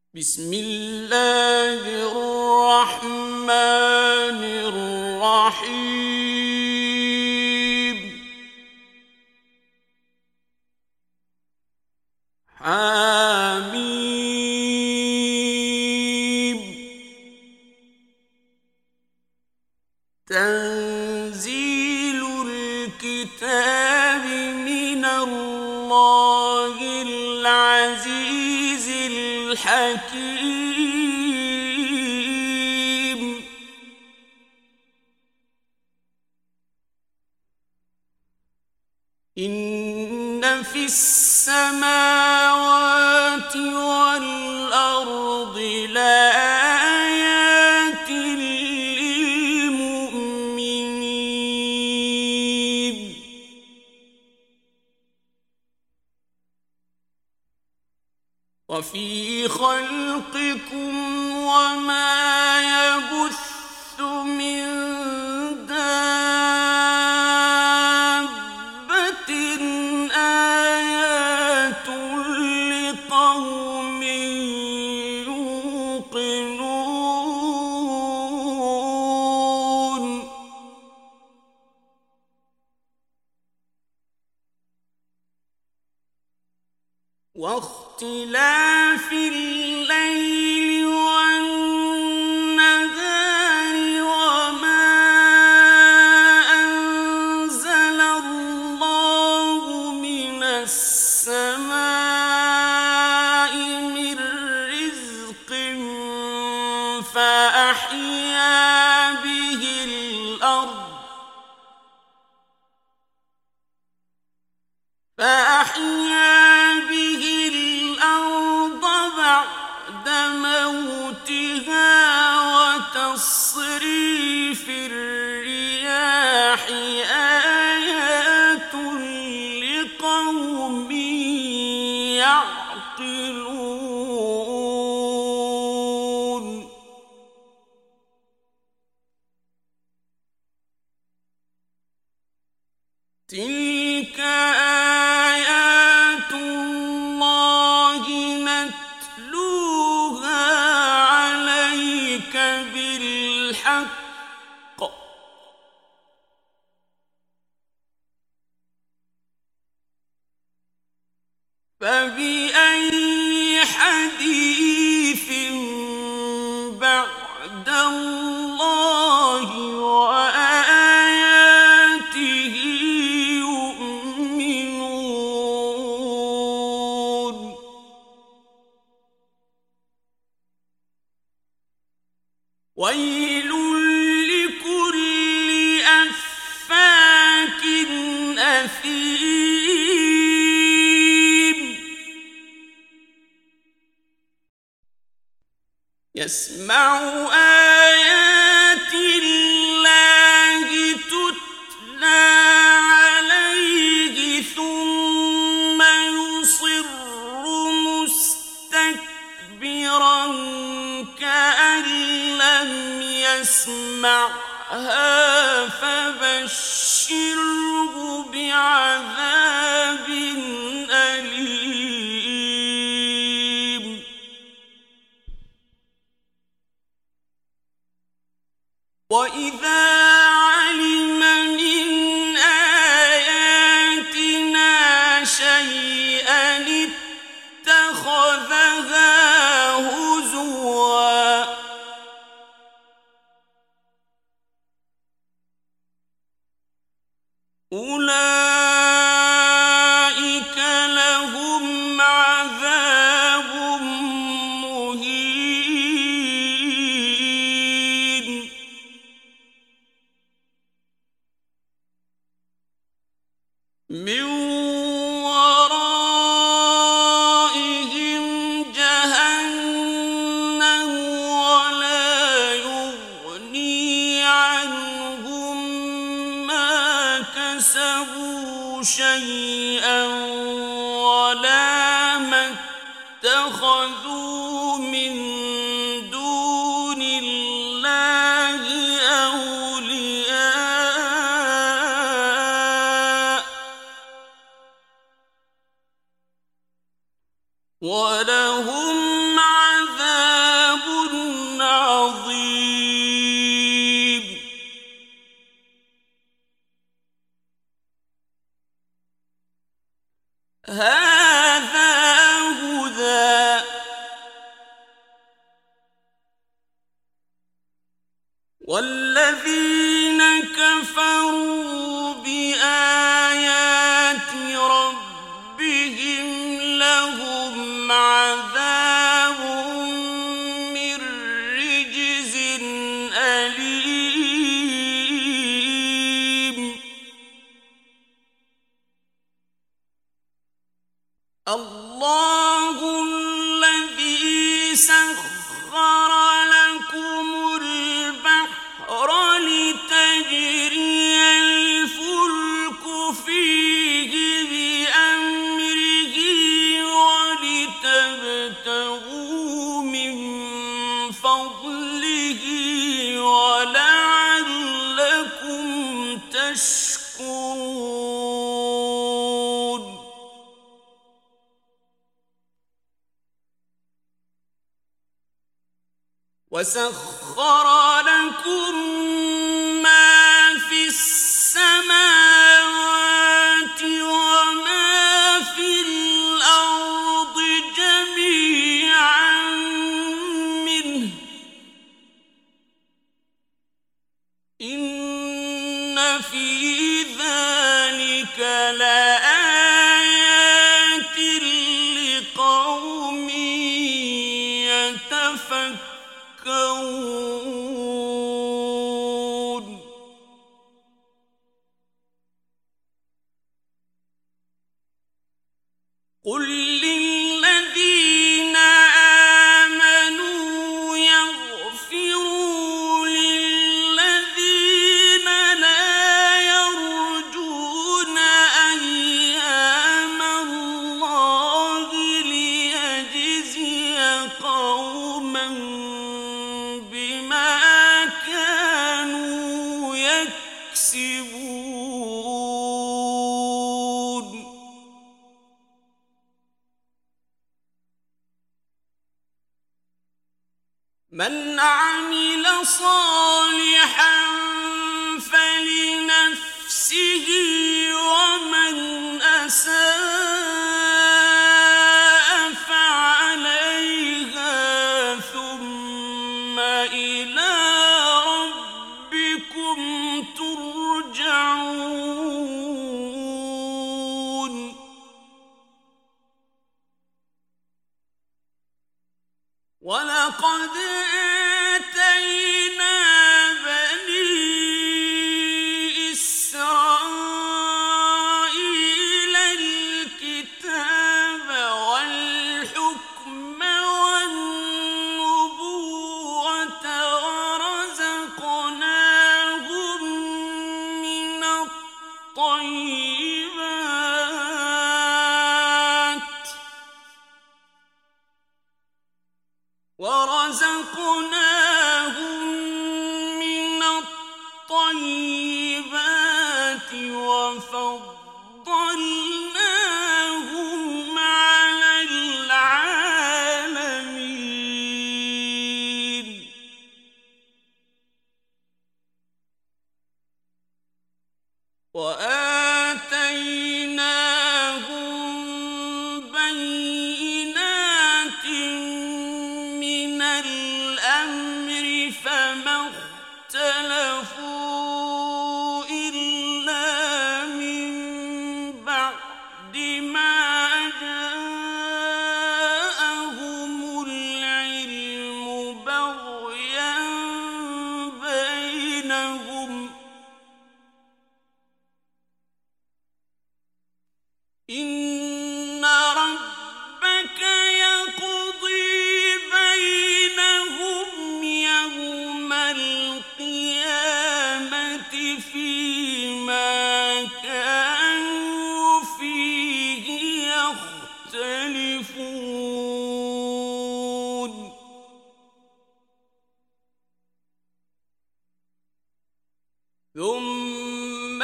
بسم الله الرحمن الرحيم حميم تنزيل الكتاب من الله العزيز الحكيم إن في السماوات والأرض لآيات للمؤمنين وفي خلقكم وما يبث من دابة آيات لقوم يوقنون واختلاف الليل والنهار وما أنزل الله من السماء من رزق فأحيا به الأرض بعد موتها وتصريف الرياح آيات لقوم يعقلون تلك آيات الله نتلوها عليك بالحق فبأي حديث بعد الله وآياته يؤمنون ويل لكل أفاك أثيم يسمع آيات الله تتلى عليه ثم يصر مستكبرا كأن لم يسمعها فبشره بعذاب أليم وإذا علم من آياتنا شيئا اتخذها هزوا أولئك لهم عذاب مهين من ورائهم جهنم ولا يغني عنهم ما كسبوا شيئا ولا ما اتخذوا من دون الله أولياء ولهم عذاب والذين كفروا بآيات ربهم لهم عذاب من رجز أليم الله الذي سخر لكم البحر لتجري الفلك فيه بأمره ولتبتغوا من فضله ولعلكم تشكرون وسخر لكم ما في السماوات وما في الأرض جميعا منه إن في ذلك لآيات لقوم يتفكرون قل للذين آمنوا يغفروا للذين لا يرجون أيام الله ليجزي قوما بما كانوا يكسبون من عمل صالحا فلنفسه ومن أساء فعليها ثم إلى ربكم ترجعون ولقد آتينا بني إسرائيل الكتاب والحكم والنبوة ورزقناهم من الطيبات وفضلناهم على العالمين وآتيناهم بينات من الأمر فما اختلفوا إلا من بعد ما جاءهم العلم بغيا بينهم إن ربك يقضي بينهم يوم القيامة فيما كانوا فيه يختلفون ثم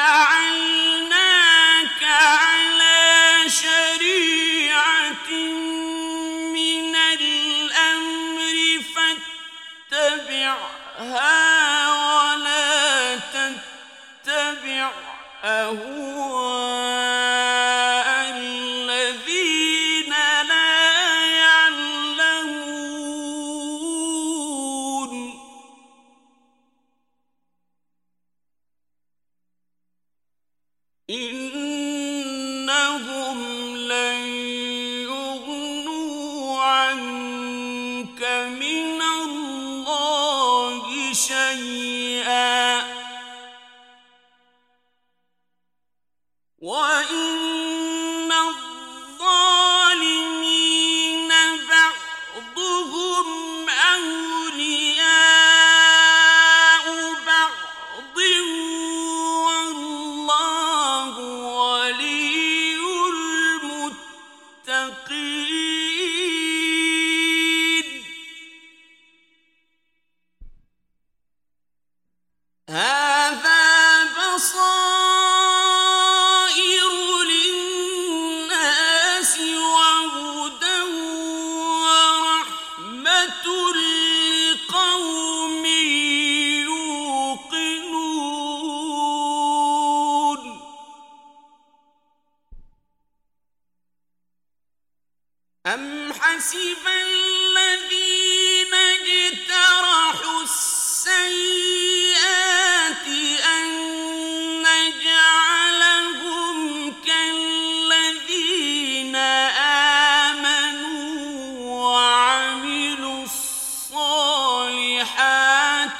جعلناك على شريعة من الأمر فاتبعها ولا تتبع أهواء الذين لا يعلمون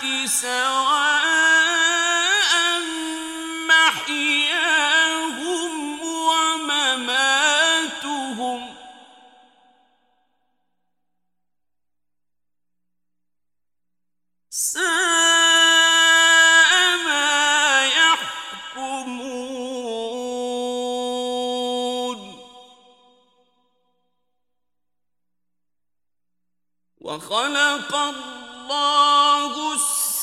سواء محياهم ومماتهم ساء ما يحكمون وخلق الله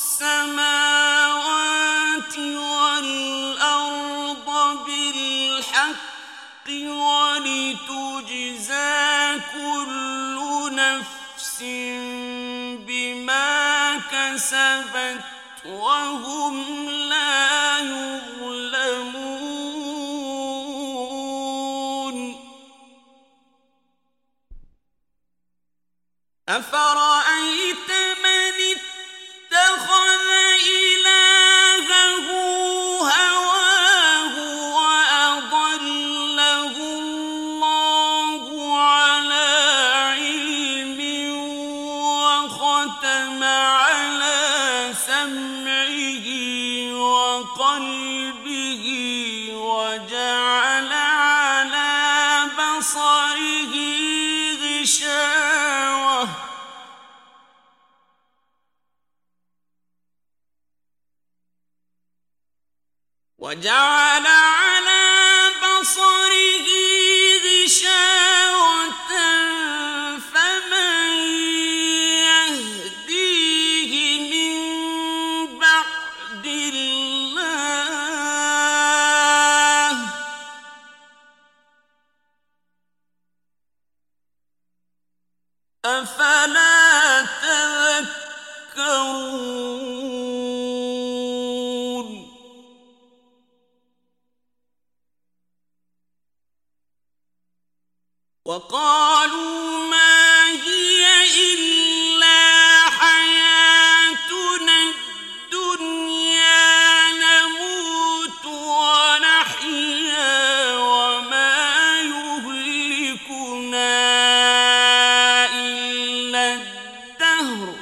السماوات والأرض بالحق ولتجزى كل نفس بما كسبت وهم لا يظلمون أفرأيت من اتخذ إلهه هواه وأضله الله على علم وختم على سمعه وقلبه وجعل على بصره غشاوة فمن يهديه من بعد الله أفلا تذكرون وقالوا ما هي إلا حياتنا الدنيا نموت ونحيا وما يهلكنا إلا الدهر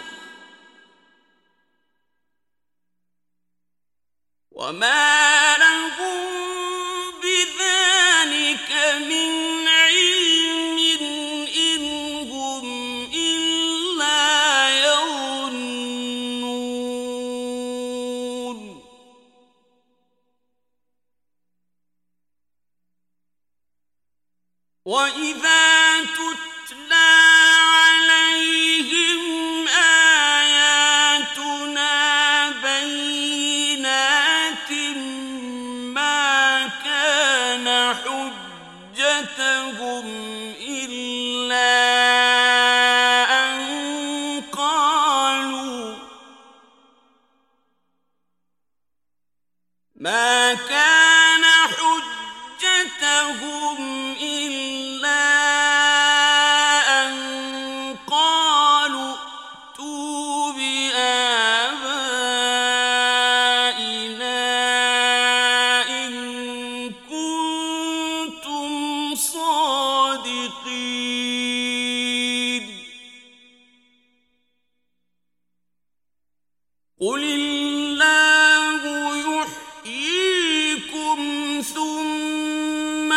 وما لهم بذلك من علم إن هم إلا يظنون وإذا تتلى عليهم آياتنا بينات ما كان حجتهم إلا أن قالوا ائتوا بآبائنا إن كنتم صادقين قل الله يحييكم ثم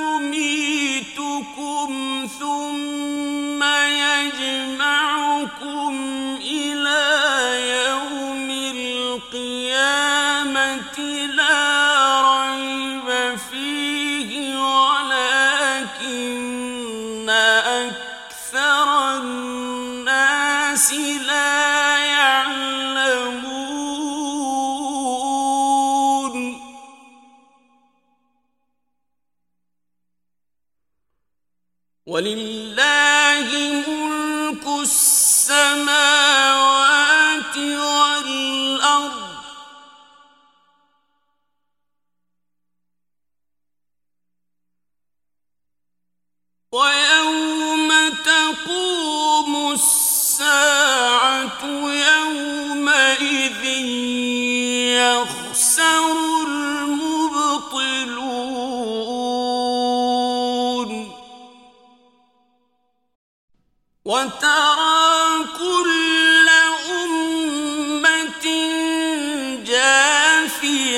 يميتكم ثم يجمعكم إلى يوم القيامة لا ريب فيه ولكن أكثر الناس لا يعلمون ولله ملك السماوات والأرض ويوم تقوم الساعة يومئذ يخسر المبطلون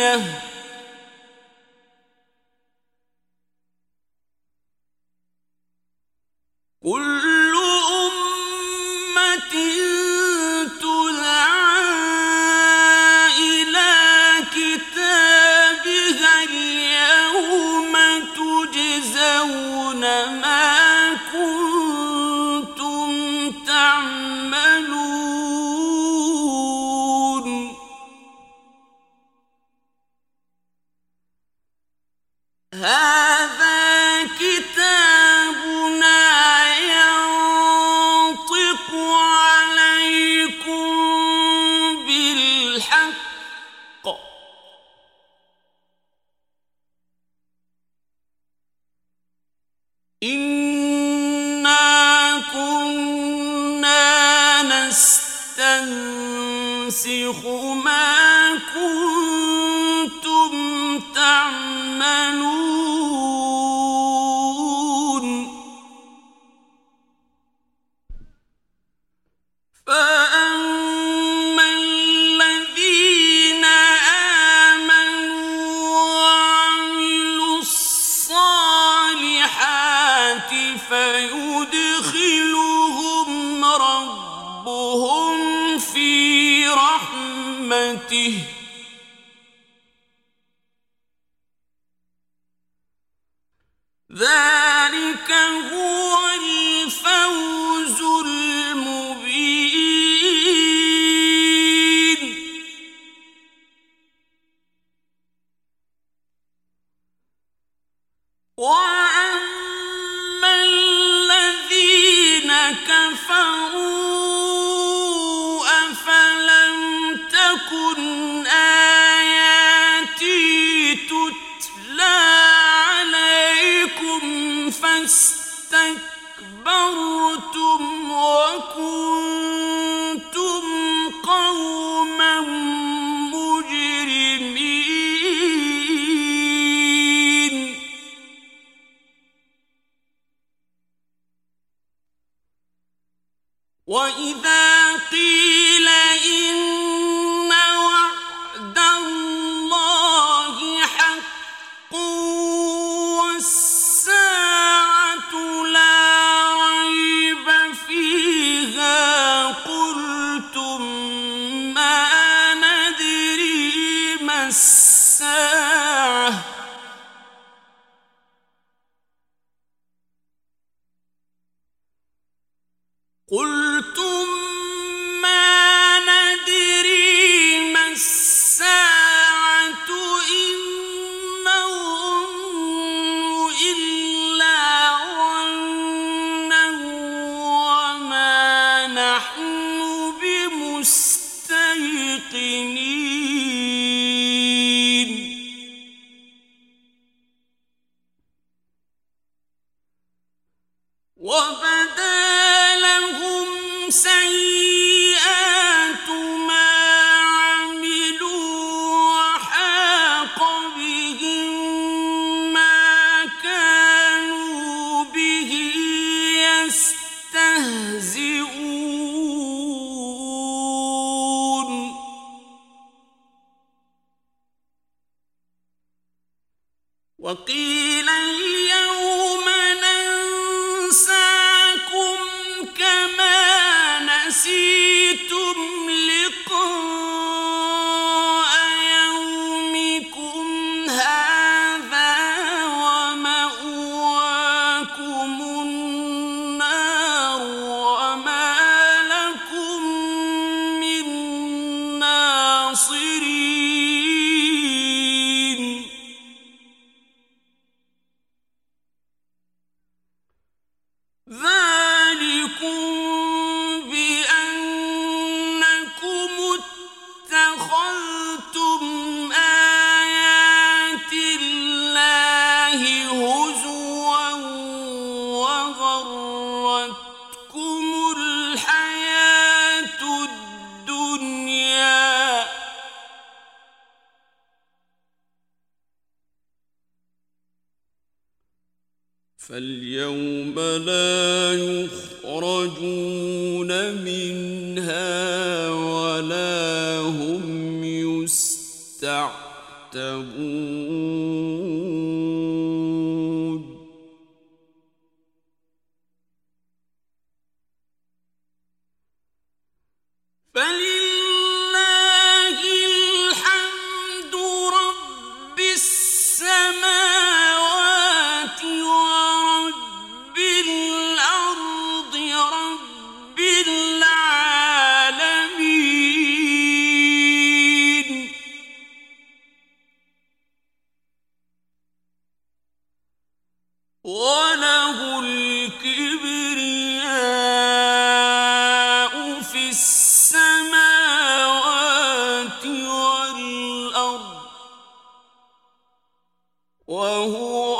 زينة كل أمة تدعى إلى كتابها اليوم تجزون ما كنتم تعملون هذا كتابنا ينطق عليكم بالحق إنا كنا نستنسخ ما كنتم تعملون فأما الذين آمنوا وعملوا الصالحات فيدخلهم ربهم في رحمته ذلك هو الفوز المبين وأما الذين كفروا أفلم تكن آياتي تتلى عليكم فاستكبرتم وكنتم قوما مجرمين وإذا قيل إن وعد الله حق والساعة لا ريب فيها قلتم ما ندري ما الساعة قلتم ما ندري ما الساعة إن نظن إلا ظنا وما نحن بمستيقنين وبدا لهم سيئات ما عملوا وحاق بهم ما كانوا به يستهزئون وقيل اليوم ننساكم كما نسيتم لقاء يومكم هذا ومأواكم النار وما لكم من ناصرين ذلكم بأنكم اتخذتم آيات الله هزوا وغرتكم الحياة الدنيا فاليوم لا يخرجون منها ولا هم يستعتبون يحتبون فلله الحمد رب السماوات ورب الأرض رب العالمين وله الكبرياء في السماوات والأرض وهو